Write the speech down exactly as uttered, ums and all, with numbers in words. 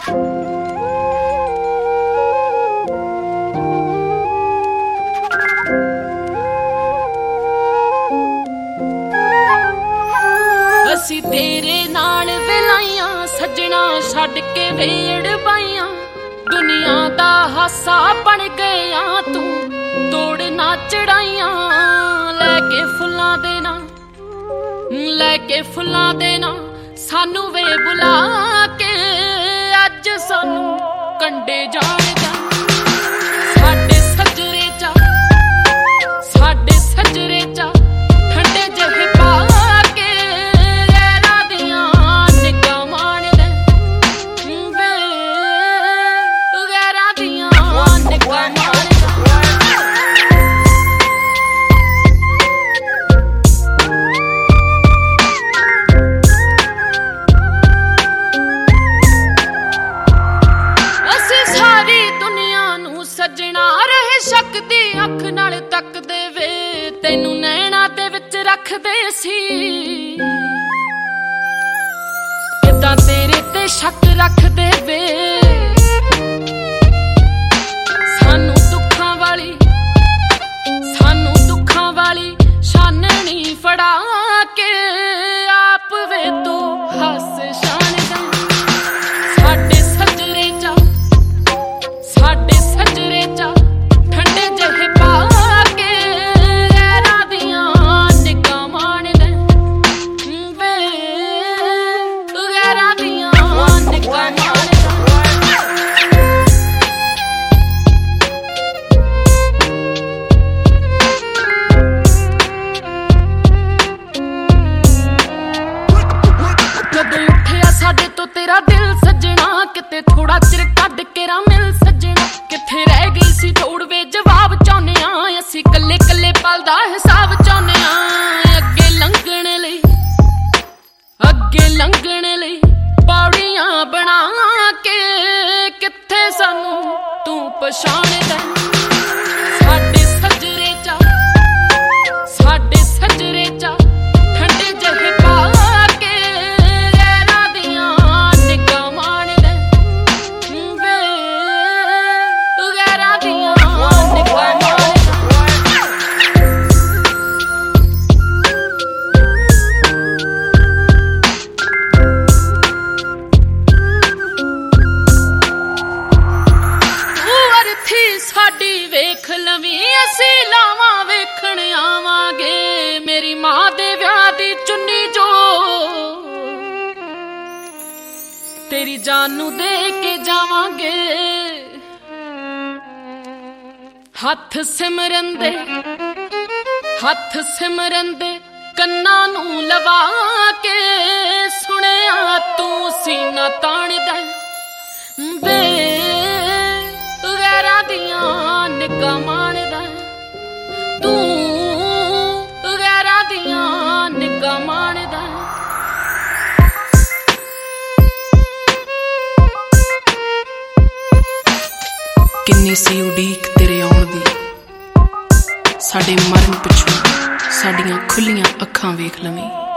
ਅਸੀਂ ਤੇਰੇ ਨਾਲ ਵੇਲਾਈਆਂ ਸੱਜਣਾ ਛੱਡ ਕੇ ਵੇੜ ਪਾਈਆਂ ਦੁਨੀਆ ਦਾ ਹਾਸਾ ਬਣ ਗਿਆ ਤੂੰ ਤੋੜ ਨਾ ਚੜਾਈਆਂ ਲੈ ਕੇ ਫੁੱਲਾਂ ਦੇ ਨਾ ਲੈ ਕੇ ਫੁੱਲਾਂ ਦੇ ਨਾ ਸਾਨੂੰ ਵੇ ਬੁਲਾ ਕੇ ਅੱਜ ਸਾਨੂੰ ਕੰਡੇ ਜਾਣ ਜਾ ਸਾਡੇ ਸੱਜਰੇ ਚ ਸਾਡੇ ਸੱਜਰੇ ਚ ਠੰਡੇ ਜਿਹੇ ਪਾ ਸੱਜਣਾ ਰਹੇ ਸ਼ੱਕ ਦੀ ਅੱਖ ਨਾਲ ਤੱਕਦੇ ਵੇ ਤੈਨੂੰ ਨੈਣਾ ਦੇ ਵਿੱਚ ਰੱਖਦੇ ਸੀ ਕਿੱਦਾਂ ਤੇਰੇ ਤੇ ਸ਼ੱਕ ਰੱਖਦੇ ਵੇ ਸਾਨੂੰ ਦੁੱਖਾਂ ਵਾਲੀ ਸਾਨੂੰ ਦੁੱਖਾਂ ਵਾਲੀ ਛਾਨਣੀ ਫੜਾ ਕੇ ਆਪ ਵੇ ਤੂੰ ਹੱਸ ਛਾਣਦਾ ਸਾਡੇ ਸੱਜਰੇ ਚ ਸਾਡੇ ਸੱਜਰੇ ਚ ਠੰਡੇ ਜਿਹੇ ਪਾ ਕੇ ਗੈਰਾਂ ਦੀਆਂ ਨਿੱਘਾਂ ਮਾਣਦਾ ਵੇ ਗੈਰਾਂ ਦੀਆਂ ਨਿੱਘਾਂ ਮਾਣਦਾ ਜਦੋਂ ਉੱਠਿਆ ਸਾਡੇ ਤੋਂ ਤੇਰਾ ਦਿਲ ਸੱਜਣਾ ਕਿਤੇ ਥੋੜਾ ਚਿਰ ਕੱਢ ਕੇ ਰਾ ਮਿਲ ਸੱਜਣਾ ਕਿੱਥੇ ਰਹਿ ਗਈ ਸੀ ਥੋੜ ਵੇ ਜਵਾਬ ਚਾਹੁੰਦੇ ਆ ਅਸੀਂ ਕੱਲੇ ਕੱਲੇ ਪਲ ਦਾ ਹਿਸਾਬ ਚਾਹੁੰਦੇ ਆ ਅੱਗੇ ਲੰਘਣ ਲਈ ਅੱਗੇ ਲੰਘਣ ਲਈ ਪੌੜੀਆਂ ਬਣਾ ਕੇ ਕਿੱਥੇ ਸਾਨੂੰ ਤੂੰ ਪਛਾਣਦਾ ਸਾਡੇ ਸੱਜਰੇ ਚ ਸਾਡੇ ਸੱਜਰੇ ਚ ਠੰਡੇ ਜਿਹੇ ਪਾ ਕੇ ਗੈਰਾਂ ਦੀਆਂ ਨਿੱਘਾਂ ਮਾਣਦਾ ਵੇ ਗੈਰਾਂ ਦੀਆਂ ਨਿੱਘਾਂ ਮਾਣਦਾ ਉਹ ਅਰਥੀ ਸਾਡੀ ਵੇਖ ਲਵੀਂ ਅਸੀਂ ਲਾਵਾਂ ਵੇਖਣ ਆਵਾਂਗੇ ਮੇਰੀ ਮਾਂ ਦੇ ਵਿਆਹ ਦੀ ਚੁੰਨੀ ਜੋ ਤੇਰੀ ਜਾਨ ਨੂੰ ਦੇ ਕੇ ਜਾਵਾਂਗੇ ਹੱਥ ਸਿਮਰਨ ਦੇ ਹੱਥ ਸਿਮਰਨ ਦੇ ਕੰਨਾਂ ਨੂੰ ਲਵਾ ਕੇ ਸੁਣਿਆ ਤੂੰ ਸੀਨਾ ਤਾਣਦਾ ਵੇ ਗੈਰਾਂ ਦੀਆਂ ਨਿੱਘਾਂ ਮਾਣਦਾ ਤੂੰ ਗੈਰਾਂ ਦੀਆਂ ਨਿੱਘਾਂ ਮਾਣਦਾ ਕਿੰਨੀ ਸੀ ਉਡੀਕ ਤੇਰੇ ਆਉਣ ਦੀ ਸਾਡੇ ਮਰਨ ਪਿੱਛੋਂ ਸਾਡੀਆਂ ਖੁੱਲੀਆਂ ਅੱਖਾਂ ਵੇਖ ਲਵੀਂ।